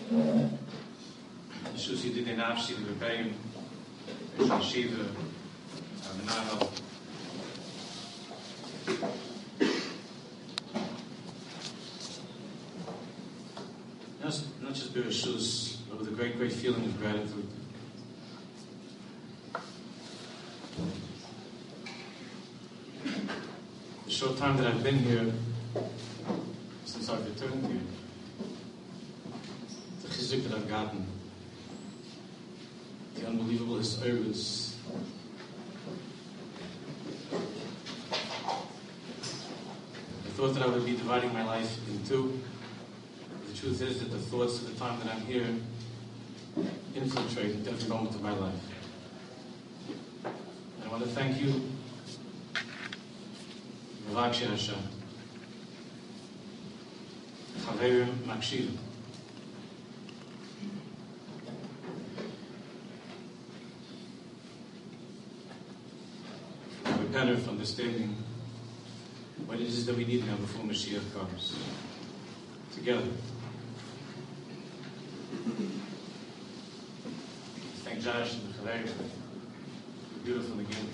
Shusi did an afshi the rebellion, Shiva, Menachel. Not just Bereshus, but with a great, great feeling of gratitude. The short time that I've been here, since I've returned here, the chizuk that I've gotten, the unbelievable histories. I thought that I would be dividing my life in two. The truth is that the thoughts of the time that I'm here infiltrate into every moment of my life. And I want to thank you, Mevakshi Hashem, Chaverim Makshivim. I repent for understanding what it is that we need now before Mashiach comes. Together. Thank Josh and the Chaverim for the beautiful again.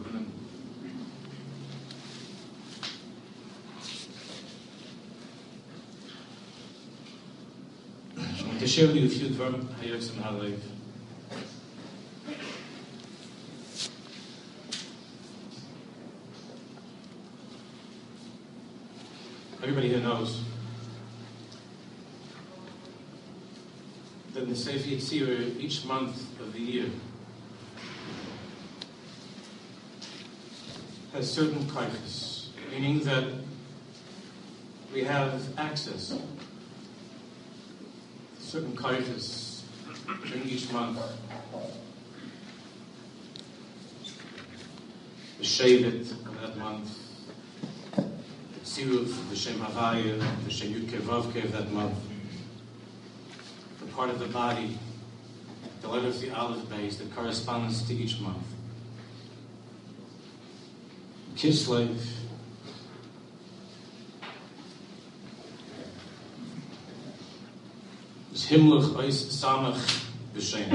I want to share with you a few dvarim hayos and halev. Everybody here knows that in the Sefer Yetzirah, each month of the year has certain kaiches, meaning that we have access to certain kaiches during each month. The Shevet of that month, Tziruf, the Shem Havaya, the Shem Yudke Vavke of that month, the part of the body, the letter of the Aleph base that corresponds to each month. Kislev, is Himluch Ois Samach B'Shem.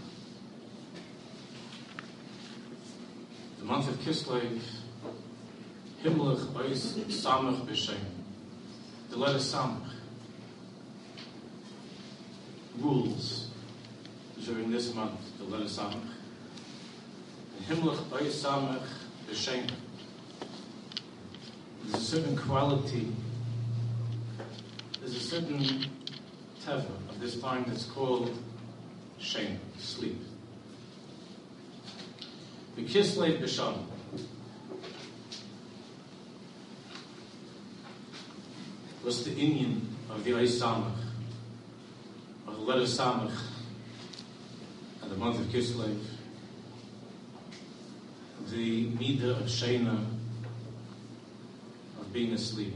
The month of Kislev, Himluch Ois Samach B'Shem. The letter Samach rules during this month, the letter Samach. Himluch Ois Samach B'Shem. There's a certain quality, there's a certain teva of this time that's called Shem, sleep. The Kislev B'Shem. What's the inyan of the Ois Samach, of the letter Samach, and the month of Kislev? The midah of Sheina, of being asleep.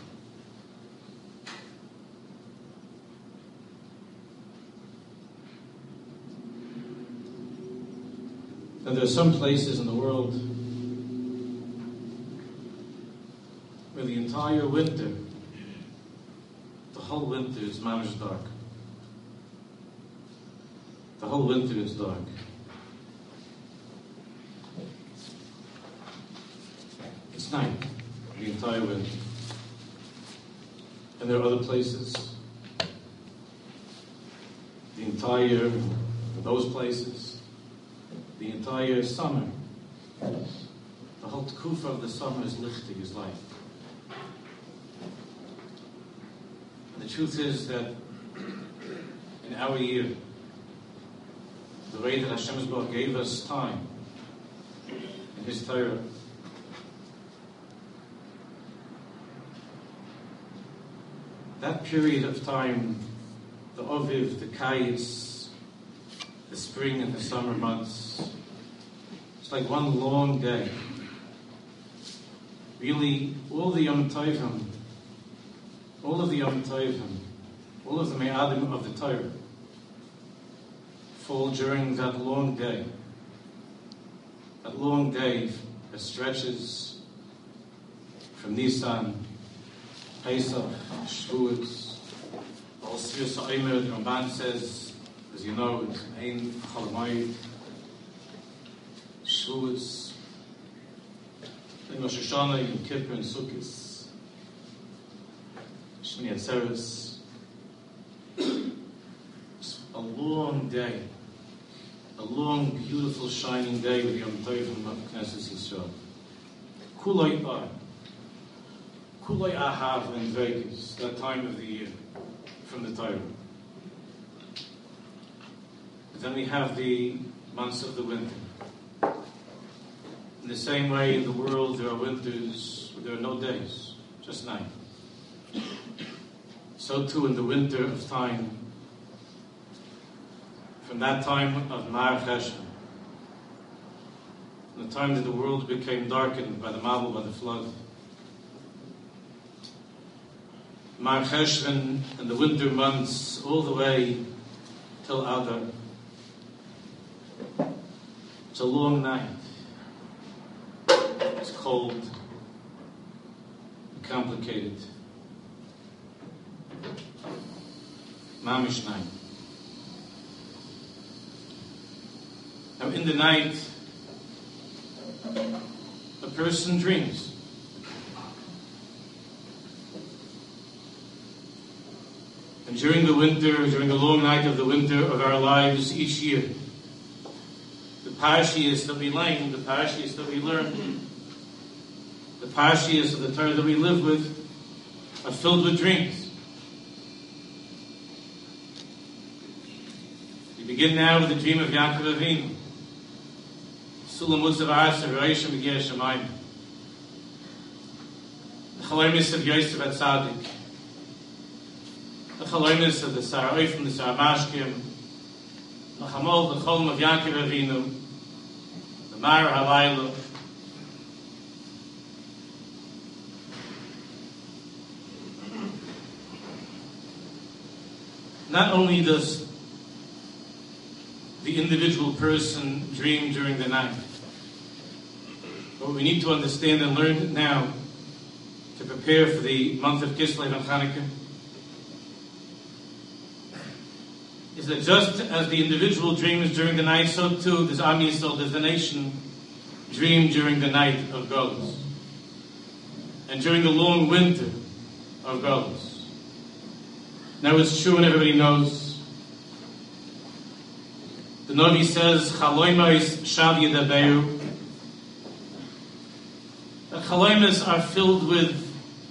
And there are some places in the world where the entire winter, the whole winter is mamish dark. The whole winter is dark. It's night, the entire winter. And there are other places, those places, the entire summer, the whole tkufa of the summer is lichtig, is light. And the truth is that in our year, the way that Hashem Yisborach gave us time in His Torah, that period of time, the Oviv, the Kayis, the spring and the summer months, it's like one long day. Really, all of the Yom Tovim, all of the Me'adim of the Torah fall during that long day. That long day that stretches from Nisan, Pesach, Shavuos, Also, the Ramban says, as you know, it's Ein Chalamayit, Shavuos, Rosh Hashanah, Yom Kippur, and Sukkot, Shmini Atzeres. It's a long day, a long, beautiful, shining day with Yom Tovim of Knesset Yisrael. Kulei Ahav in Vegas, that time of the year, from the Torah. But then we have the months of the winter. In the same way in the world there are winters where there are no days, just night. So too in the winter of time, from that time of Mar Cheshvan, from the time that the world became darkened by the Mabul, by the flood, Mar Cheshvan and the winter months all the way till Adar. It's a long night. It's cold and complicated. Mamish night. Now in the night, a person dreams. And during the winter, during the long night of the winter of our lives each year, the parashiyos that we learn, the parashiyos that we learn, the parashiyos of the Torah that we live with are filled with dreams. We begin now with the dream of Yaakov Avinu. Sulam Mutzav Arsa, Reishim Begier Shemayim. The Chalomis of Yosef HaTzadik. The Chalomis of the Sara'if and the Saramashkim. The Chamol, the Cholm of Yaakov Avinu. The Mar HaLayla. Not only does the individual person dream during the night, but we need to understand and learn now to prepare for the month of Kislev and Chanukah is that just as the individual dreams during the night, so too does Am Yisrael, does the nation, dream during the night of Golus and during the long winter of Golus. Now it's true and everybody knows. The Navi says, Chaloimos shav yedaberu. The Chaloimos are filled with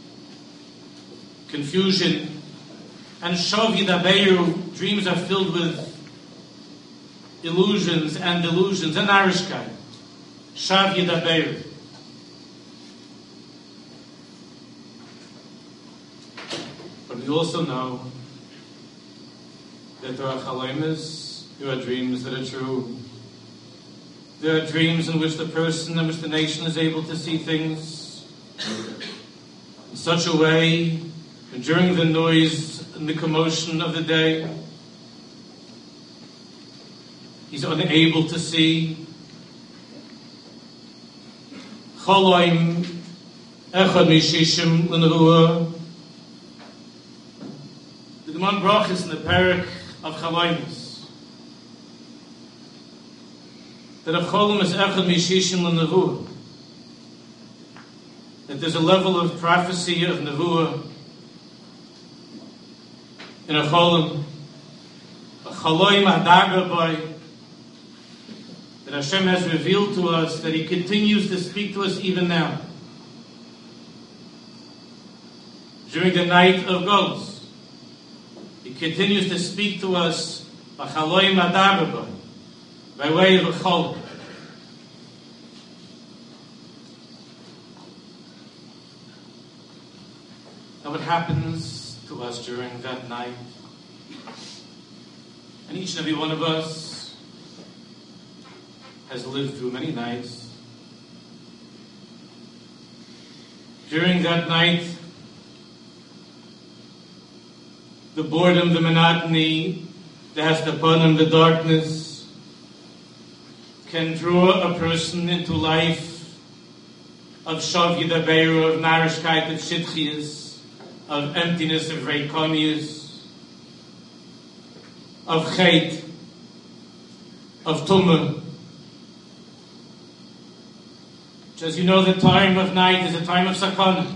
confusion, and shav yedaberu, dreams are filled with illusions and delusions and narishkeit. Shav yedaberu. But we also know that there are Chaloimos, there are dreams that are true. There are dreams in which the person, in which the nation is able to see things in such a way that during the noise and the commotion of the day, he's unable to see. Choloim echad mishishim l'nevuah. The Gemara Brachos in the parak of Chaloimos, that a cholem is echad mishishim l'nevuah, that there's a level of prophecy of nevuah in a cholem, a chaloim hadaga by, that Hashem has revealed to us, that He continues to speak to us even now. During the night of Golus, He continues to speak to us b'chaloim hadaga by way of a cholem. Now what happens to us during that night? And each and every one of us has lived through many nights. During that night, the boredom, the monotony, the hastapanim, the darkness, can draw a person into life of shav yedaberu, of narishkeit, of shitchias, of emptiness, of reikonius. of Chet, of Tumah. As you know, the time of night is a time of Sakana.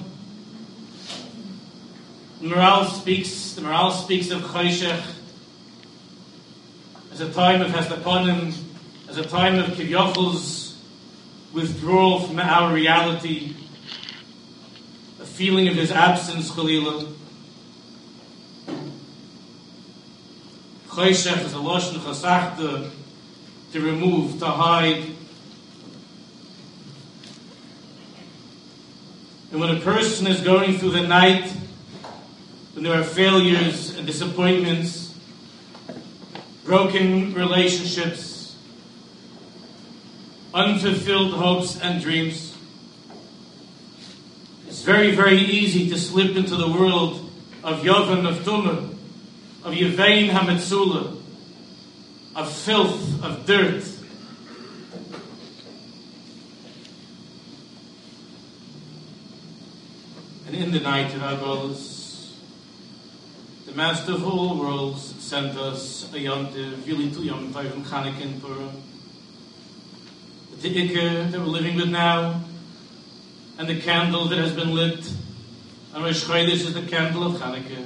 The Maharal speaks of Choshech as a time of Hestaponim, as a time of Kivyochel's withdrawal from our reality, a feeling of his absence, Chalila. Choshech is a lashon chasachta, to remove, to hide. And when a person is going through the night, when there are failures and disappointments, broken relationships, unfulfilled hopes and dreams, it's very, very easy to slip into the world of Yovan, of Tumah, of Yevain HaMetzula, of filth, of dirt. And in the night of our goals, the Master of all worlds sent us a Yontiv, really 2 Yom Tovim, Chanukah and Purim. The Ikar that we're living with now, and the candle that has been lit, and Rosh Chodesh is the candle of Chanukah.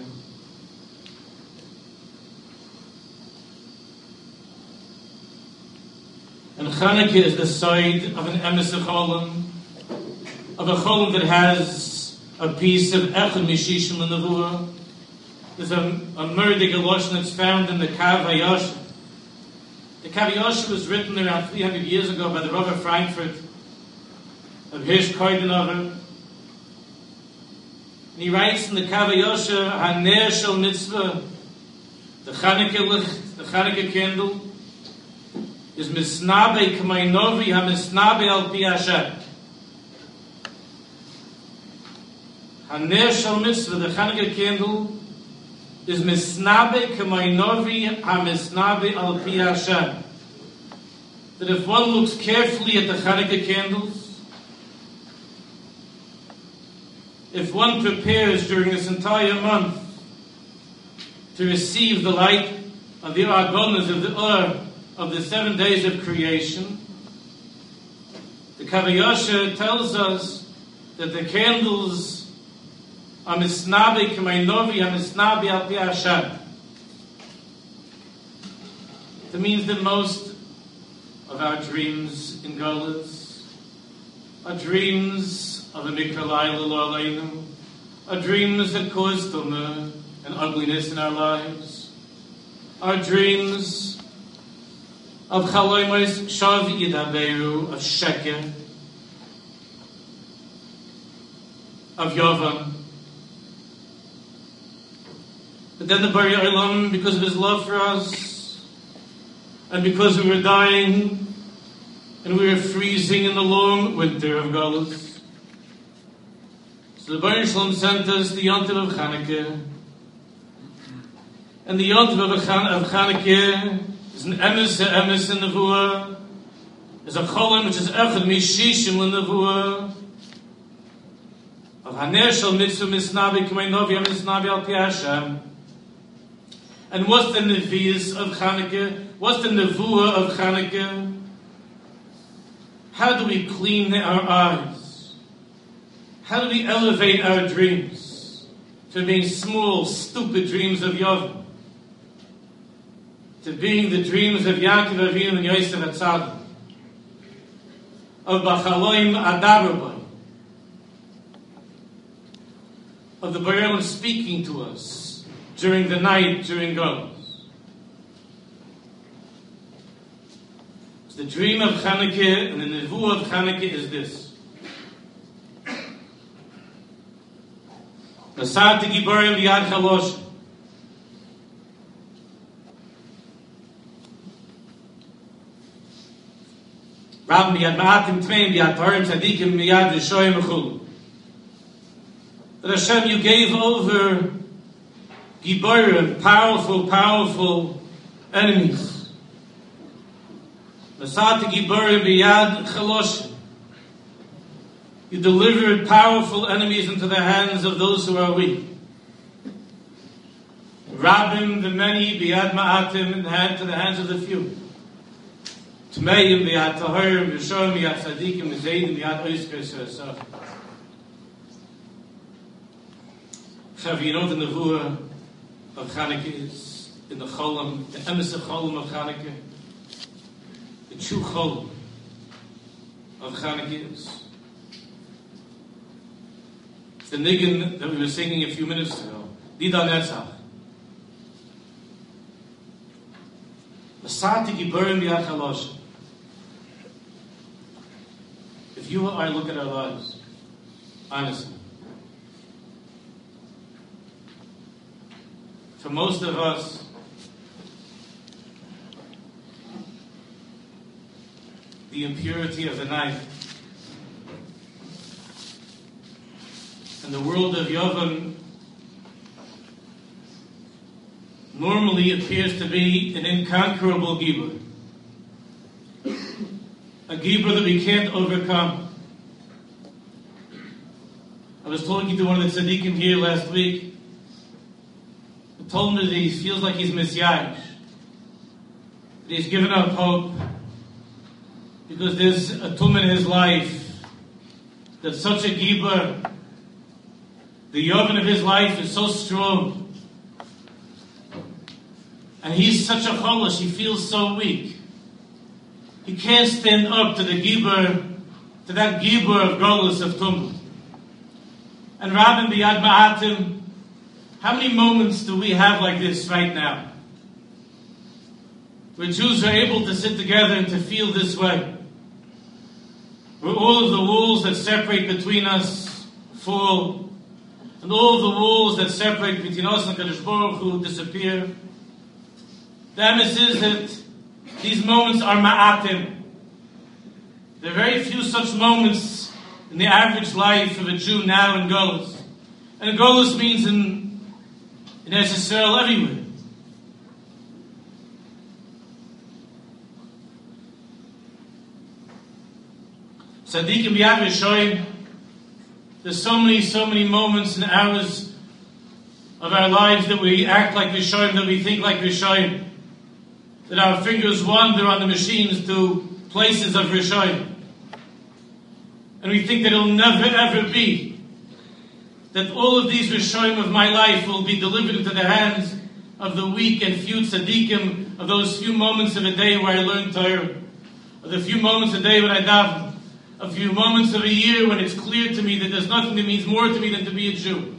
And Chanukah is the side of an emes cholim, of a cholim that has a piece of Echad Mishishim L'Nevuah. There's a murder Galoshin that's found in the Kav HaYosher. The Kav HaYosher was written around 300 years ago by the Rav of Frankfurt, of Hirsch Koidenover. And he writes in the Kav HaYosher, Haner Shel Mitzvah, the Chanukah licht, the Chanukah candle, is Misnabe K'maynovi HaMisnabe Al Pi Hashem. Haner Shel Mitzvah, the Chanukah candle, is Misnabe K'maynovi HaMisnabe Al Pi Hashem. That if one looks carefully at the Chanukah candles, if one prepares during this entire month to receive the light of the Agonas, of the Ur, of the 7 days of creation, the Kav HaYosher tells us that the candles are misnabe k'maynovi, misnabe al pi Hashem. It means that most of our dreams in Golus are dreams of a mikra layla lo aleinu, are dreams that cause tumah and ugliness in our lives, are dreams of chaloimos shav yidaberu, of sheker, of yovam. But then the Bari Olam, because of his love for us, and because we were dying, and we were freezing in the long winter of Golus, so the Bari Shalom sent us the Yontiv of Chanukah. And the Yontiv of Chanukah is an emes in Nevuah, is a cholim which is echad mishishim l'nevuah, of Haner Shel Mitzvah Misnabe K'maynovi HaMisnabe Al Pi Hashem. And what's the Nevi'is of Chanukah? What's the Nevuah of Chanukah? How do we clean our eyes? How do we elevate our dreams from being small, stupid dreams of Yavim to being the dreams of Yaakov Avinu and Yosef Atzadim, of Bachaloim Adabarboy, of the Bari Olam speaking to us during the night, during Golus. So the dream of Chanukah and the Nevuah of Chanukah is this. Nasati Giborim B'yad Chalosh. Rabbi B'yad Ma'atim Tmeim B'yad Torim Tzadikim B'yad Rishoyim V'chulu. That Hashem, you gave over Giborim, powerful enemies. Nasati Giborim B'yad Chalosh. You delivered powerful enemies into the hands of those who are weak. Rabim, the many, biyad ma'atim, in the hand to the hands of the few. Tmeim, biyad tahirim, yishoim, biyad tzadikim, b'zeidim, biyad oisker, so. You know the nevuah of Chanukah is in the cholam, the emes cholam of Chanukah, the true cholam of Chanukah is. It's the niggin that we were singing a few minutes ago. Dida Netzach. Masati Giburim B'Yad Chalosh. If you or I look at our lives, honestly, for most of us, the impurity of the night and the world of Yavon normally appears to be an inconquerable gibur. A gibur that we can't overcome. I was talking to one of the tzaddikim here last week. He told me that he feels like he's misyayish. That he's given up hope because there's a tum in his life that such a gibur, the yavon of his life is so strong. And he's such a cholash, he feels so weak. He can't stand up to the gibur, to that gibur of golus of tumah. And Rabin biyad ma'atim, how many moments do we have like this right now? Where Jews are able to sit together and to feel this way. Where all of the walls that separate between us fall. And all of the walls that separate between us and Kadosh Baruch Hu disappear. The emes is that these moments are ma'atim. There are very few such moments in the average life of a Jew now in Golus. And Golus means in Eretz Yisrael everywhere. Tzaddikim b'yad v'shoyim. There's so many moments and hours of our lives that we act like Rishoyim, that we think like Rishoyim. That our fingers wander on the machines to places of Rishoyim. And we think that it'll never ever be that all of these Rishoyim of my life will be delivered into the hands of the weak and few tzaddikim, of those few moments of a day where I learn Torah, of the few moments a day when I daven, a few moments of a year when it's clear to me that there's nothing that means more to me than to be a Jew.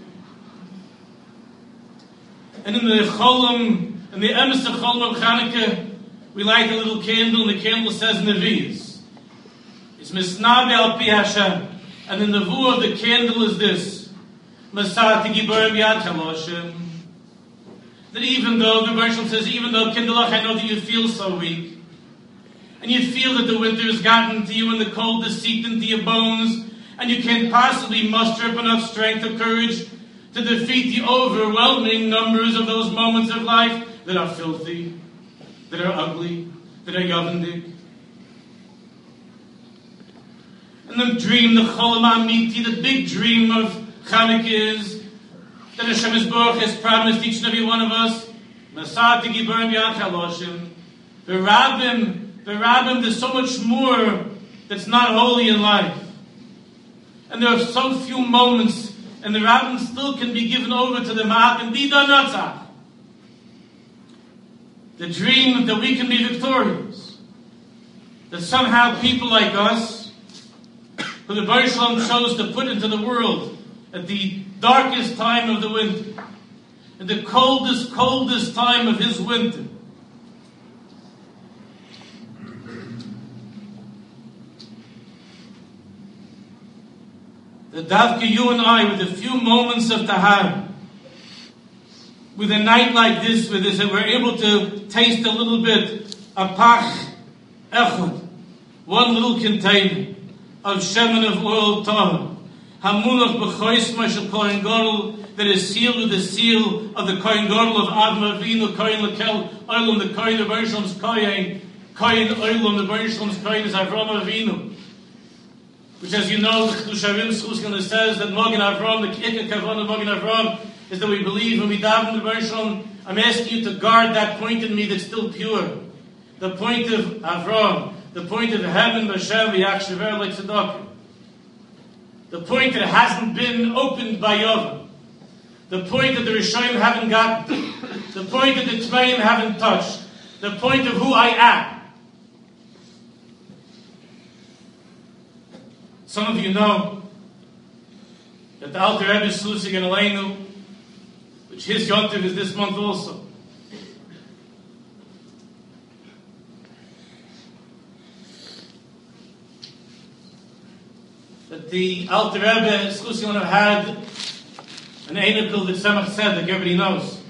And in the cholam, in the emes cholam of Chanukah, we light a little candle, and the candle says Nevi'is. It's Misnabe al pi Hashem. And the nevuah of the candle is this: Masati Giburim B'Yad Chaloshim. That even though, the Rebbe says, even though Kindlech, I know that you feel so weak, and you feel that the winter has gotten to you and the cold has seeped into your bones, and you can't possibly muster up enough strength or courage to defeat the overwhelming numbers of those moments of life that are filthy, that are ugly, that are yavandik. And the dream, the cholam amiti, the big dream of Chanukah is that Hashem Yisborach has promised each and every one of us, Masati Giburim B'Yad Chaloshim, the Rabbim, there's so much more that's not holy in life. And there are so few moments, and the Rabbim still can be given over to the Ma'atim Dida Natzach. The dream that we can be victorious. That somehow people like us, who the Baruch Shalom chose to put into the world at the darkest time of the winter, at the coldest time of his winter, that Davka, you and I, with a few moments of Tahara, with a night like this, with this, that we're able to taste a little bit, a pach echad, one little container of shemen of oil tahar, hamunach b'chois mashal kohen gadol, that is sealed with the seal of the kohen gadol of Avram Avinu, kohen lekel oilum, the kohen of Baruch Shalom's kohen oilum, the Baruch Shalom's kohen is Avram Avinu. Which, as you know, the Chlushavim Schuskin says that Mogen Avram, the Ikka Kavan of Mogen Avram, is that we believe when we daven the Baruch Shalom I'm asking you to guard that point in me that's still pure. The point of Avram, the point of heaven, Hashem, V'yachshaver like tzedakah. The point that hasn't been opened by Yavah. The point that the Rishonim haven't gotten. The point that the Tmeim haven't touched. The point of who I am. Some of you know that the Alter Rebbe Slusig and Aleinu, which his Yontiv is this month also. That the Alter Rebbe Slusig and Aleinu had an Einikel that Tzemach Tzedek, everybody knows.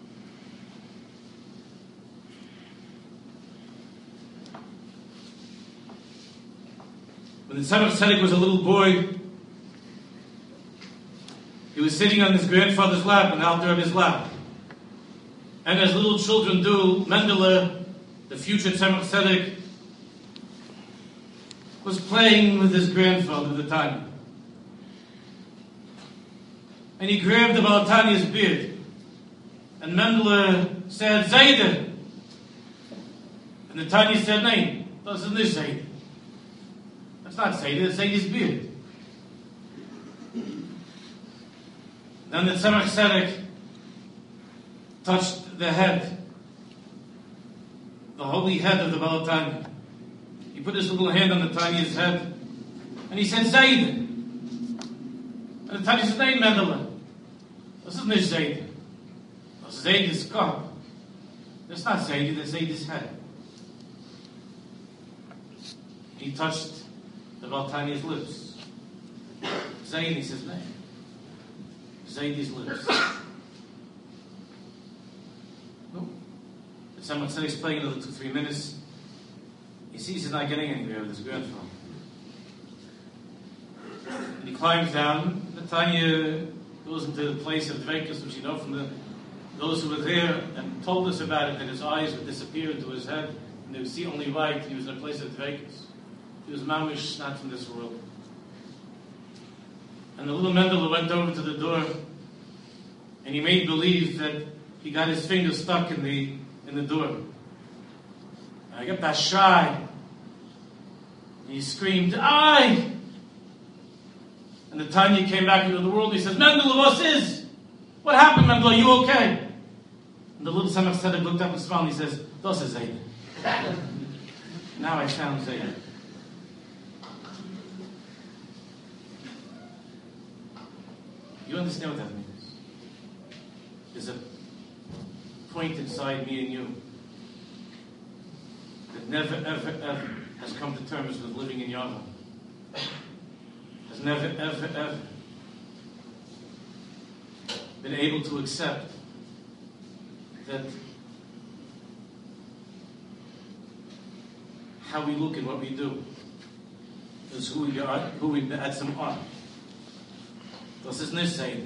When the Tzemach Tzedek was a little boy, he was sitting on his grandfather's lap, on the Alter Rebbe's lap. And as little children do, Mendele, the future Tzemach Tzedek, was playing with his grandfather at the time. And he grabbed the Baal Tanya's beard. And Mendele said, Zayde. And the Tanya said, Nein, das ist nicht Zayde. That's not Zayde, it's Zayde's beard. Then the Tzemach Tzedek touched the head, the holy head of the Baal Tanya. He put his little hand on the Tanya's head, and he said, Zayde. And the Tanya said, Nein, Mendele. Das ist nicht Zayde. Das ist Zayde's Kopf. That's not Zayde, that's Zayde's head. He touched the Baal Tanya's lips. Zayde, he says, Nein. Zayde's lips. No. But someone said he's playing another 2-3 minutes. He sees he's not getting anywhere with his grandfather. And he climbs down. The Tanya goes into the place of Dveikus, which you know from those who were there and told us about it, that his eyes would disappear into his head and they would see only white. He was in a place of Dveikus. He was mamish, not from this world. And the little Mendele went over to the door and he made believe that he got his finger stuck in the door. And I got that shy. And he screamed, Aye! And the Tanya came back into the world. He says, Mendele, what is? What happened, Mendele? Are you okay? And the little Tzemach Tzedek looked up and smiled and he says, Das is Zayde. Now I found Zayde. You understand what that means? There's a point inside me and you that never, ever, ever has come to terms with living in Yavah. Has never, ever, ever been able to accept that how we look and what we do is who we are, who we be'etzem are. Das ist nicht Zayde.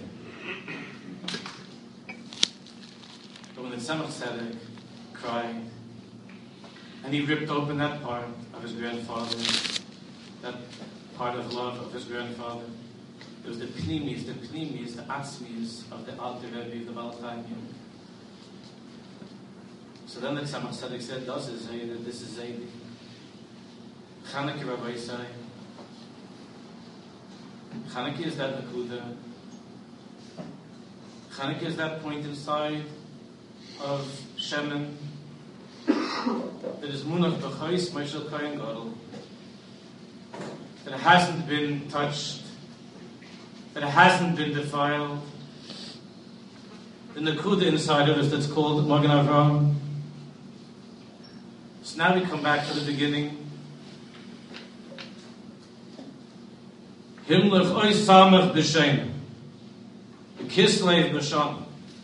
But when the Tzemach Tzedek cried, and he ripped open that part of his grandfather, that part of love of his grandfather, it was the pnimis, the atzmis of the Alter Rebbe, of the Baal Tanya. So then the Tzemach Tzedek said, Das is Zayde, this is Zayde. Chanukah Rabbi Yisai. Chanukah is that Nakuda. Chanukah is that point inside of Shemen that is Munach B'chais Meshel Kohen Gadol, that it hasn't been touched, that it hasn't been defiled. The Nakuda inside of us that's called Magen Avraham. So now we come back to the beginning. Himlech oy samach b'shem, the Kislev b'sham.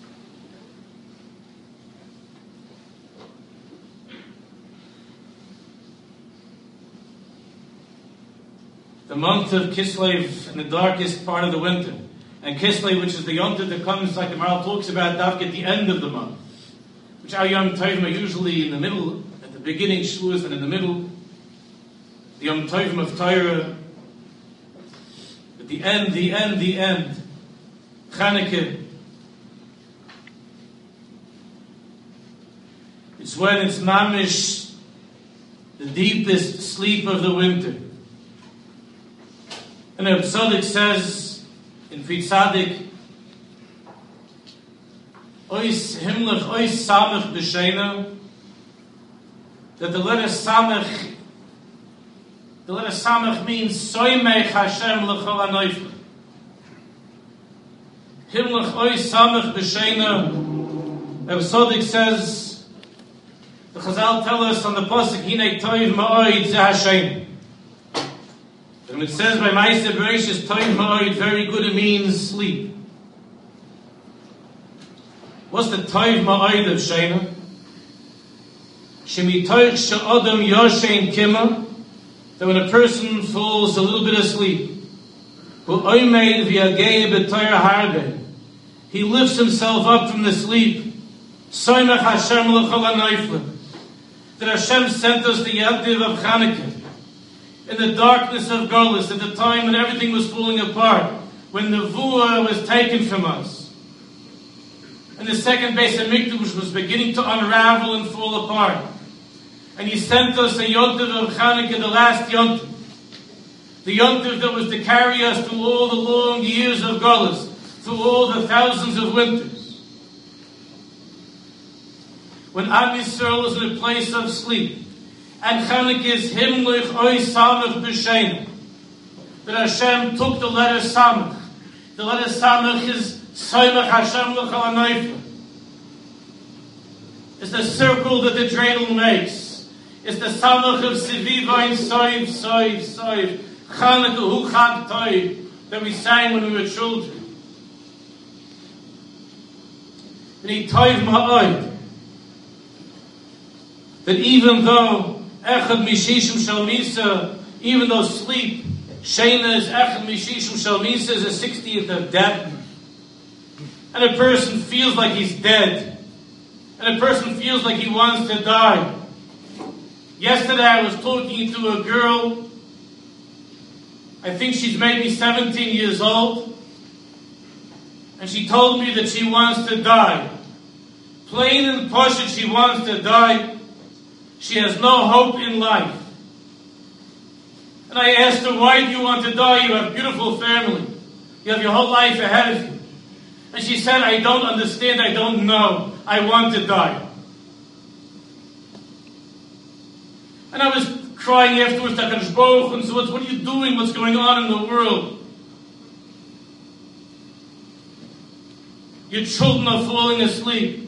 The month of Kislev in the darkest part of the winter, and Kislev, which is the yontif that comes, like the Maral talks about, Davka at the end of the month, which our Yom Tovim are usually in the middle, at the beginning Shavuos, and in the middle, the Yom Tovim of Torah. The end. Chanukah. It's when it's mamish, the deepest sleep of the winter. And the Tzaddik says in Pri Tzaddik, Ois himlich, ois samach b'sheina, that the letter samach means soymech Hashem l'chol hanoifle. Himlich, ois samach b'sheina. The Tzaddik says, the Chazal tell us on the pasuk, Hinei toiv ma'oid ze Hashem. And it says by Ma'aseh Bereishis, toiv ma'oid, very good, it means sleep. What's the toiv ma'oid of Sheina? Shemitoich she'odam yoshein kima, that when a person falls a little bit asleep, Hu'oimeid v'yagei b'toyer harbe, he lifts himself up from the sleep, Soymech Hashem l'chol hanoifle, that Hashem sent us the Yantiv of Chanukah in the darkness of Golus, at the time when everything was falling apart, when the Nevuah was taken from us, and the second Beis HaMikdash was beginning to unravel and fall apart. And He sent us a Yantiv of Chanukah, the last Yantiv, the Yantiv that was to carry us through all the long years of Golus, through all the thousands of winters. When Am Yisrael was in a place of sleep, and Chanukah is himlich oy samach b'sheina, that Hashem took the letter samach. The letter samach is soymach Hashem l'chol hanoifle. It's the circle that the dreidel makes. It's the samach of Sivivayin soiv, soiv, soiv. Chanukah hu chag toiv, that we sang when we were children. And he toiv ma'oid, that even though Echad Mishishim Shalmisa, even though sleep, Sheina is Echad Mishishim Shalmisa, is a 60th of death, and a person feels like he's dead, and a person feels like he wants to die. Yesterday I was talking to a girl, I think she's maybe 17 years old, and she told me that she wants to die. Plain and pashut, she wants to die. She has no hope in life. And I asked her, why do you want to die? You have a beautiful family. You have your whole life ahead of you. And she said, I don't understand, I don't know. I want to die. And I was crying afterwards, HaKadosh Baruch Hu, and so what are you doing? What's going on in the world? Your children are falling asleep.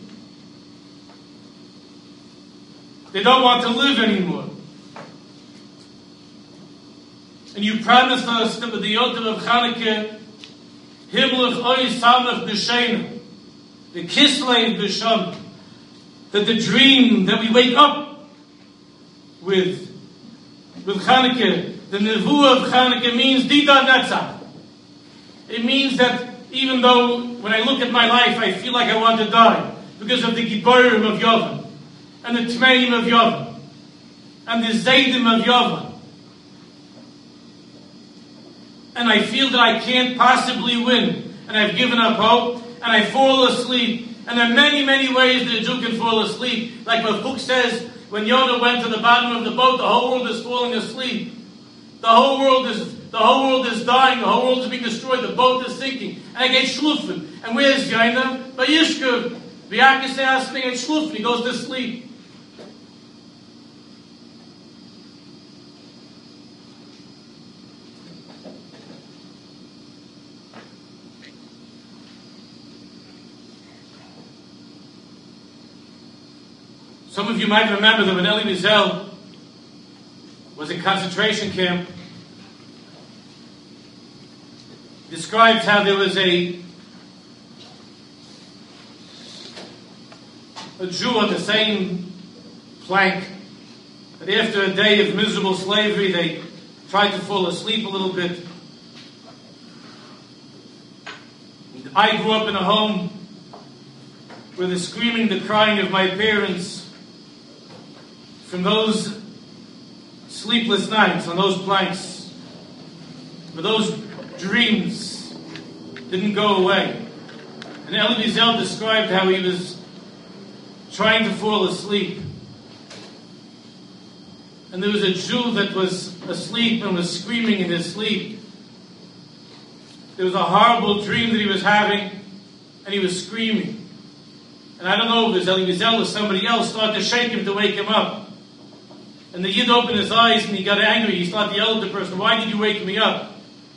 They don't want to live anymore. And you promised us that with the Yantiv of Chanukah, Himlich oy samach b'sheina, the Kislev b'sham, that the dream that we wake up with Chanukah, the Nevuah of Chanukah means Dida Netzach. It means that even though when I look at my life I feel like I want to die because of the Giborim of Yovan, and the Tmeim of Yovan, and the Zaydim of Yovan, and I feel that I can't possibly win, and I've given up hope, and I fall asleep, and there are many, many ways that a Jew can fall asleep. Like what Book says, when Yonah went to the bottom of the boat, the whole world is falling asleep. The whole world is dying, the whole world is being destroyed, the boat is sinking. And I get shlufen. And where's Yonah? By Yishkev. V'yakisei asmei and shlufen, he goes to sleep. Some of you might remember that when Elie Wiesel was in concentration camp, described how there was a Jew on the same plank, that after a day of miserable slavery, they tried to fall asleep a little bit. And I grew up in a home where the screaming, the crying of my parents from those sleepless nights on those planks, where those dreams didn't go away. And Elie Wiesel described how he was trying to fall asleep. And there was a Jew that was asleep and was screaming in his sleep. There was a horrible dream that he was having, and he was screaming. And I don't know if it was Elie Wiesel or somebody else started to shake him to wake him up. And the Yid opened his eyes and he got angry. He started to yell at the person, "Why did you wake me up?"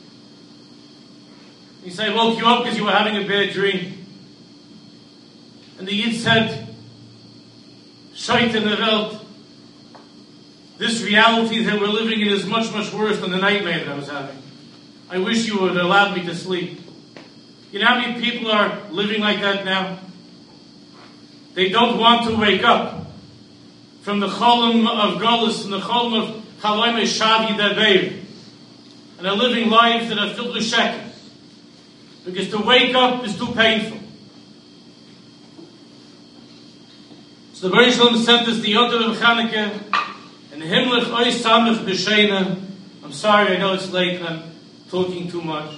He said, "I woke you up because you were having a bad dream." And the Yid said, "Shaitan der Welt, this reality that we're living in is much, much worse than the nightmare that I was having. I wish you would have allowed me to sleep." You know how many people are living like that now? They don't want to wake up from the cholim of Golus, from the cholim of Chaloim Shavi Daveir, and are living lives that are filled with sheker. Because to wake up is too painful. So the Baruch Shalom sent us the Yotav of Chanukah, and Himlich Oy Samach B'Sheina. I'm sorry, I know it's late and I'm talking too much.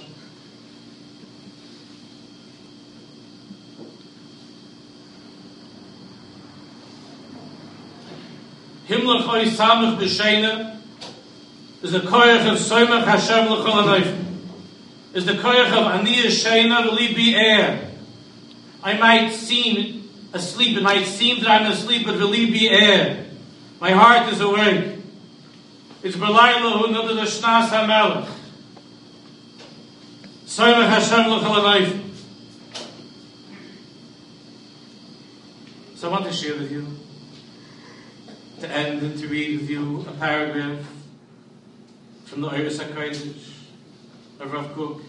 Himlich Oy Samach B'Sheina is the koyach of Soymach Hashem L'chol HaNoifim. Is the koyach of Aniyah Sheina V'li Air. I might seem asleep, it might seem that I'm asleep, but V'li Air. My heart is awake. It's B'layla Hu Nodad Shnas HaMelech. Soymach Hashem L'chol HaNoifim. So I want to share with you, to end and to read with you a paragraph from the Oros HaKodesh of Rav Kook.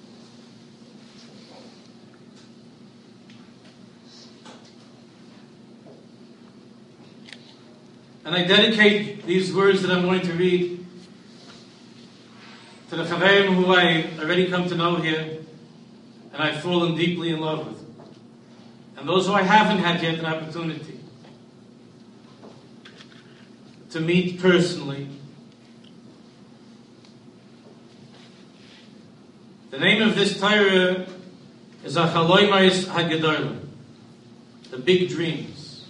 And I dedicate these words that I'm going to read to the Chaverim who I already come to know here and I've fallen deeply in love with, and those who I haven't had yet an opportunity to meet personally. The name of this Torah is Achaloimais Hagedorlim, the big dreams.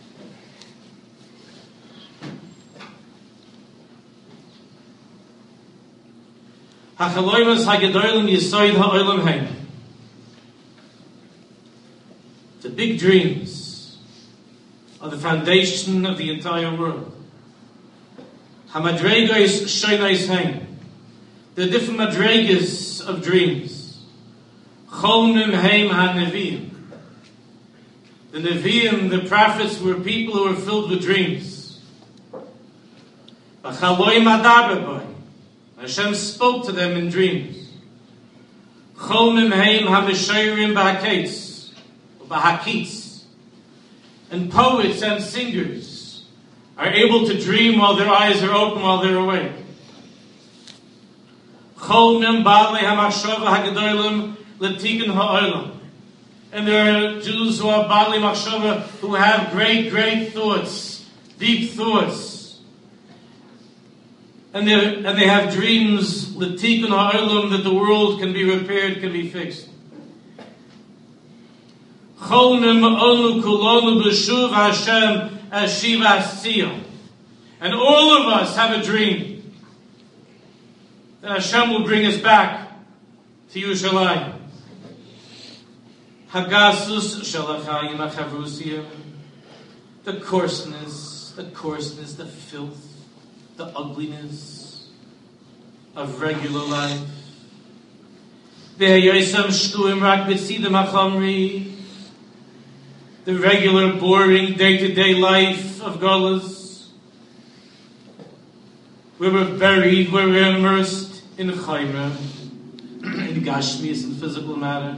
Achaloimais Hagedorlim Yisoid Ha'olam Hain. The big dreams are the foundation of the entire world. Hamadregos Shoinais Hain. The different madregas of dreams. Cholmim Haim HaNeviim. The Neviim, the prophets, were people who were filled with dreams. B'chaloim Adaber. Hashem spoke to them in dreams. Cholmim Haim HaMeshayrim B'Haketz. B'Hakitz. And poets and singers are able to dream while their eyes are open, while they're awake. Cholmim Baalei HaMachshava HaGedolim L'Tikkun HaOlam. And there are Jews who are Baalei Machshava, who have great, great thoughts, deep thoughts. And they have dreams, L'Tikkun HaOlam, that the world can be repaired, can be fixed. Cholmim Onu Kulonu B'Shuv Hashem Ashiva Sion. And all of us have a dream that Hashem will bring us back to Yerushalayim. Hagasus Shalachayim Achavusiyim. The coarseness, the filth, the ugliness of regular life. The regular, boring, day-to-day life of Golas. We were buried, we were immersed in Chayma, in Gashmis, in physical matter.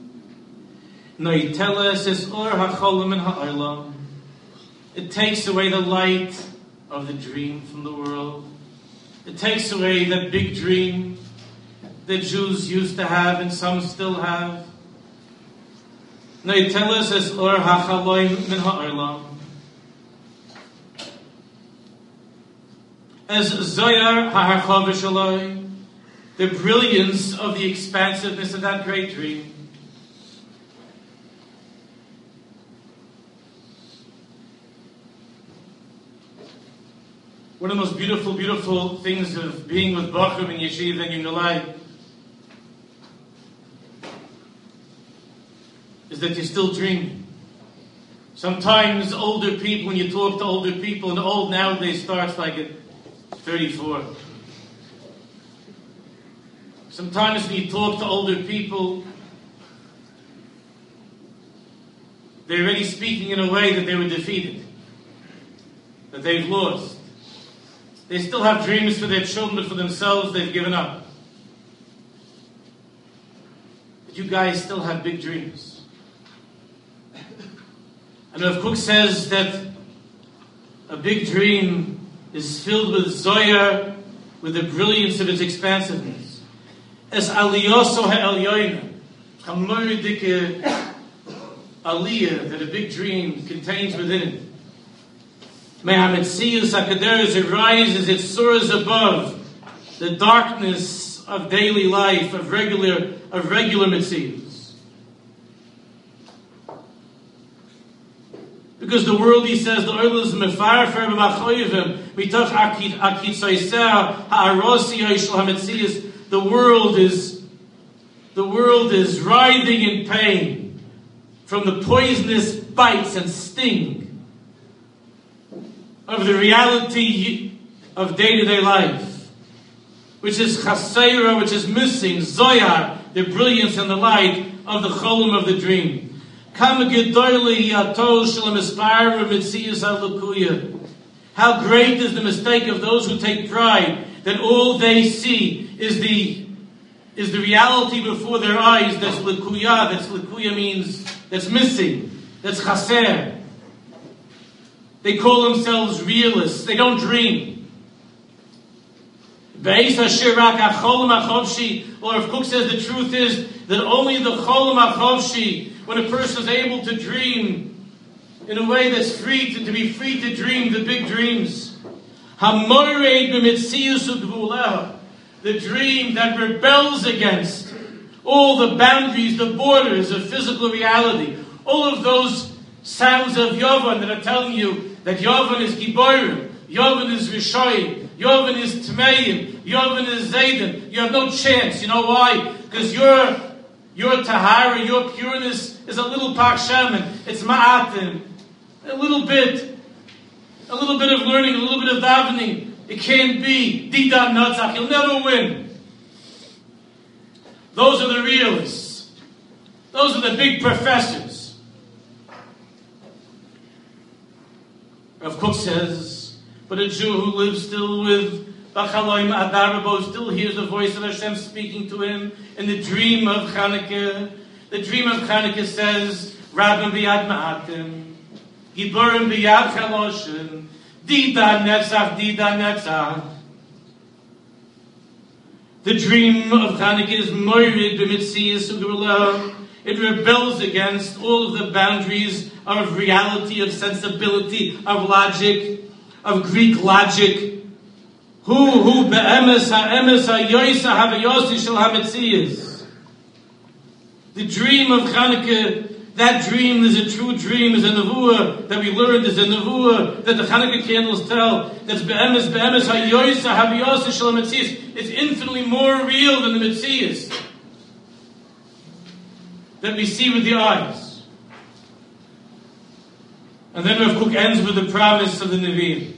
Noiteles is or hacholim and ha'olam. It takes away the light of the dream from the world. It takes away that big dream that Jews used to have and some still have. Noiteles is or hachaloim min ha'olam. As Zoyar ha'harchav shaloi, the brilliance of the expansiveness of that great dream. One of the most beautiful, beautiful things of being with Bachrim and Yeshiva and Yungalai is that you're still dreaming. Sometimes older people, when you talk to older people, and old nowadays starts like at 34. Sometimes when you talk to older people, they're already speaking in a way that they were defeated, that they've lost. They still have dreams for their children, but for themselves they've given up. But you guys still have big dreams. And Rav Kook says that a big dream is filled with zoya, with the brilliance of its expansiveness. Es aliyoso ha'elyoina, chamoridike aliyah that a big dream contains within it. Mehametzius HaKadosh, it rises, it soars above the darkness of daily life, of regular Metzius. Because the world, he says, the oil is mefarfer b'machoyevim mitoch akitzoiseh ha'arosi ha'ishel hametzius. The world is writhing in pain from the poisonous bites and sting of the reality of day-to-day life, which is chasera, which is missing, zoyar, the brilliance and the light of the cholim of the dream. How great is the mistake of those who take pride that all they see is the reality before their eyes. That's likuya. That's likuya means that's missing. That's chaser. They call themselves realists. They don't dream. Or if Kook says the truth is that only the cholim achovshi, when a person is able to dream in a way that's free to be free to dream the big dreams. The dream that rebels against all the boundaries, the borders of physical reality. All of those sounds of Yovan that are telling you that Yovan is Giborim, Yovan is Rishayim, Yovan is Tmeim, Yovan is Zayden. You have no chance. You know why? Because your Tahara, your pureness is a little Pakshaman. It's Ma'atim. A little bit of learning, a little bit of davening. It can't be Didan Natzach. You'll never win. Those are the realists. Those are the big professors. Rav Kook says, but a Jew who lives still with Bachaloim Adarabo still hears the voice of Hashem speaking to him in the dream of Chanukah. The dream of Chanukah says, Rabbim biyad ma'atim, Giborim biyad chaloshim, Dida netzach, Dida netzach. The dream of Chanukah is moirid b'mitziyas u'g'ulah. It rebels against all of the boundaries of reality, of sensibility, of logic, of Greek logic. Hu be'emes ha'emes ha'yoysa ha'vayosi shel ha'metziyas. The dream of Chanukah, that dream is a true dream, is a nevuah that we learned, is a nevuah that the Chanukah candles tell. That's be'emes ha'yoysa ha'vayosi shel ha'metziyas. It's infinitely more real than the metziyas that we see with the eyes. And then Rav Kook ends with the promise of the Nevi'im.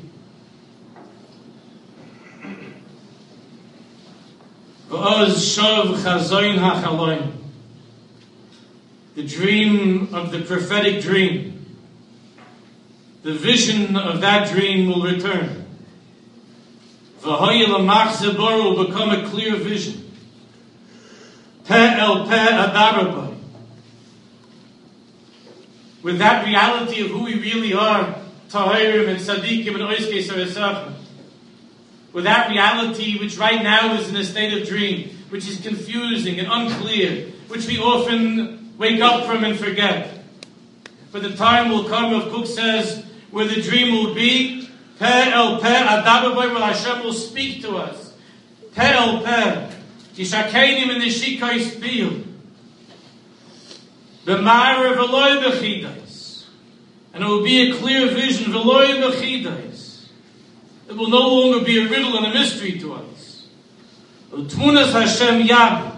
The dream of the prophetic dream. The vision of that dream will return. Will become a clear vision. Peh el peh adarabai. With that reality of who we really are, Tahirim and Sadiqim and Oiskei Saresachim. With that reality which right now is in a state of dream, which is confusing and unclear, which we often wake up from and forget. But the time will come, Rav Kook says, where the dream will be, Peh el peh adarabai, where Hashem will speak to us. Peh el peh, Yishakeinim and the Shikai Spil. B'ma'ar v'loy b'chidais. And it will be a clear vision, v'loy b'chidais. It will no longer be a riddle and a mystery to us. Utmunas Hashem Yabit.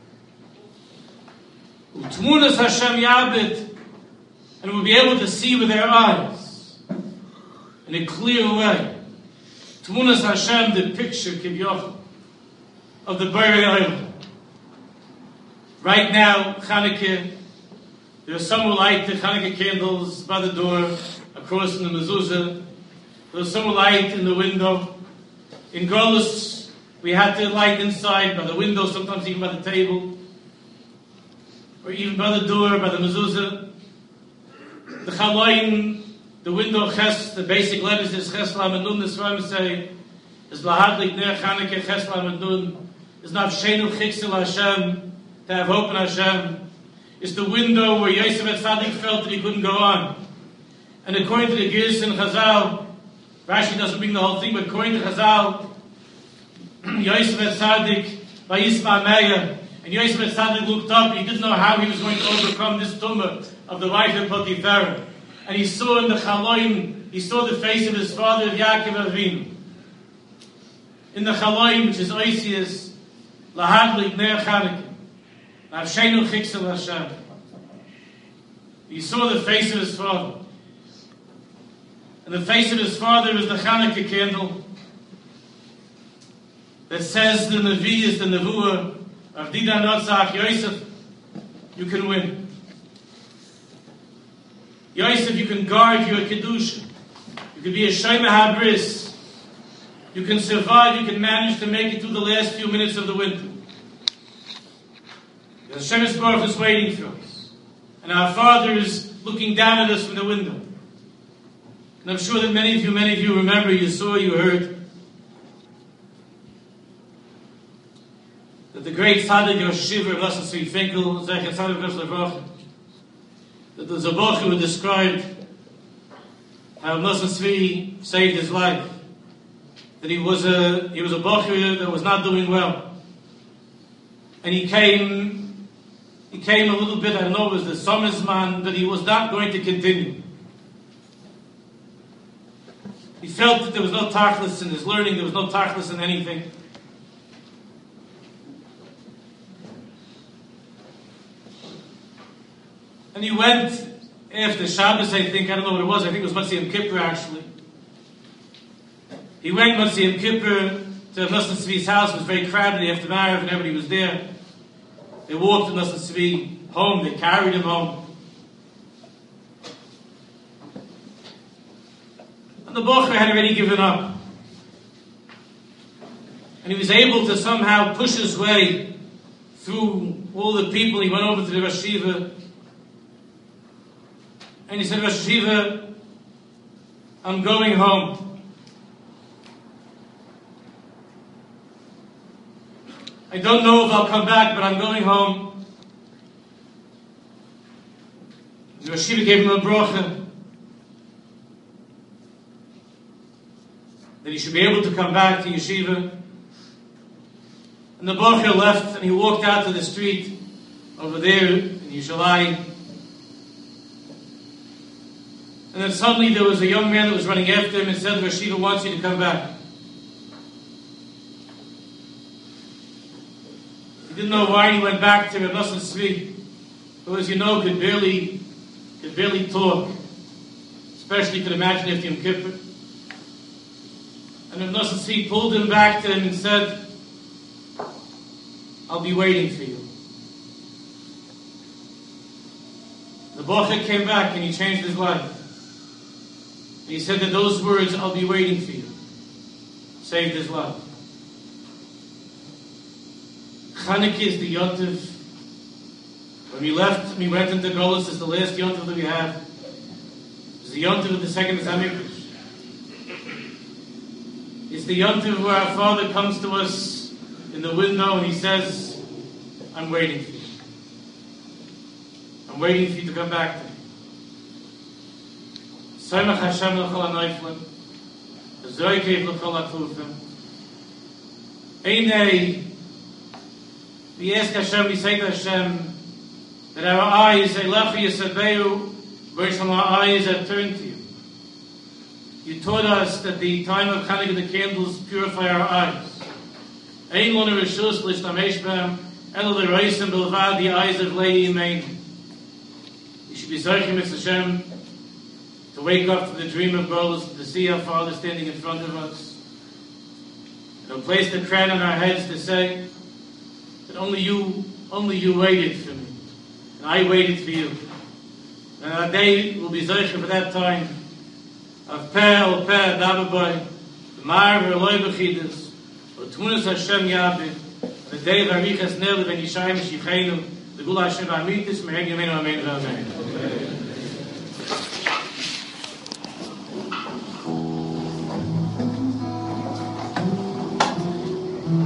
Utmunas Hashem Yabit. And we'll be able to see with our eyes in a clear way. Tmunas Hashem, the picture, Kivyochel, of the Borei Olam. Right now, Chanukah, there are some who light the Chanukah candles by the door, across in the mezuzah. There are some who light in the window. In Golus, we had to light inside, by the window, sometimes even by the table, or even by the door, by the mezuzah. The Chaloim, the window Ches, the basic letters is Ches Lamed Nun, the Svarim say, is Lahadlik Ner Chanukah Ches Lamed Nun, is Nafshenu Chiksel Hashem, to have hope in Hashem. It's the window where Yosef Atzadik felt that he couldn't go on. And according to the Girs in Chazal, Rashi doesn't bring the whole thing, but according to Chazal, Yosef Atzadik, Vayisma Meya, and Yosef Atzadik looked up, he didn't know how he was going to overcome this tumah of the wife of Potiphar. And he saw in the Chaloim, he saw the face of his father, Yaakov Avinu. In the Chaloim, which is Oisius, Lahadlik Ner Chanukah, Nafshenu Chiksel Hashem. He saw the face of his father. And the face of his father is the Chanukah candle that says the Navi is the Nevuah of Dida Notzach Yosef. You can win. Yosef, you can guard your Kedusha. You can be a Shema HaBris. You can survive, you can manage to make it through the last few minutes of the winter. The Hashem Yisborach is waiting for us. And our Father is looking down at us from the window. And I'm sure that many of you remember, you saw, you heard, that the great Tzaddik Rosh Hashiva, Rav Nosson Tzvi Finkel, Zecher Tzaddik Rosh Levracha, that the Zabocher would describe how Nosson Tzvi saved his life. That he was a bocher that was not doing well. And he came a little bit, I don't know, it was the Sommersman, but he was not going to continue. He felt that there was no tachlis in his learning, there was no tachlis in anything. And he went after Shabbos, I think, I don't know what it was, I think it was Motzei Yom Kippur actually. He went Motzei Yom Kippur to Nosson Tzvi's house. It was very crowded after Marav and everybody was there. They walked Nosson Tzvi home, they carried him home. And the Bocher had already given up. And he was able to somehow push his way through all the people. He went over to the Rosh Hashiva. And he said, Rosh Hashiva, I'm going home. I don't know if I'll come back, but I'm going home. The Rosh Hashiva gave him a bracha that he should be able to come back to yeshiva. And the bracha left, and he walked out to the street over there in Yerushalayim. And then suddenly there was a young man that was running after him and said, Rosh Hashiva wants you to come back. He didn't know why he went back to Rav Nosson Tzvi, who, as you know, could barely talk, especially could imagine after Yom Kippur. And Rav Nosson Tzvi pulled him back to him and said, I'll be waiting for you. The Bocher came back and he changed his life. And he said that those words, I'll be waiting for you, saved his life. Chanukah is the Yontiv. When we left, we went into Golus, it's the last Yontiv that we have. It's the Yontiv of the second Zamikdash. It's the Yontiv where our Father comes to us in the window and he says, I'm waiting for you. I'm waiting for you to come back to me. Soymach Hashem l'chol ha'noiflim, v'zoikev l'chol ha'tufim. Einei, we ask Hashem, we say to Hashem, that our eyes, Eilecha Yisabeu, our eyes are turned to you. You taught us that the time of Hanukkah, the candles purify our eyes. Ein lo nereshus l'shtamesh b'hem, elo l'roisem bilvad, the eyes of Lady Imein. You should be zeichim with Hashem to wake up to the dream of Golos, to see our Father standing in front of us, and to place the crown on our heads to say that only you waited for me, and I waited for you. And our day will be zeichim for that time of Peh El Peh, Dababoy, the Marver Eloi B'chidus, or Tunas Hashem Yabid, the day of Arichas Nil, and Yishayim Shichenu, the Gula Hashem Amitis, Meheg Yemenu Amen V'Amen.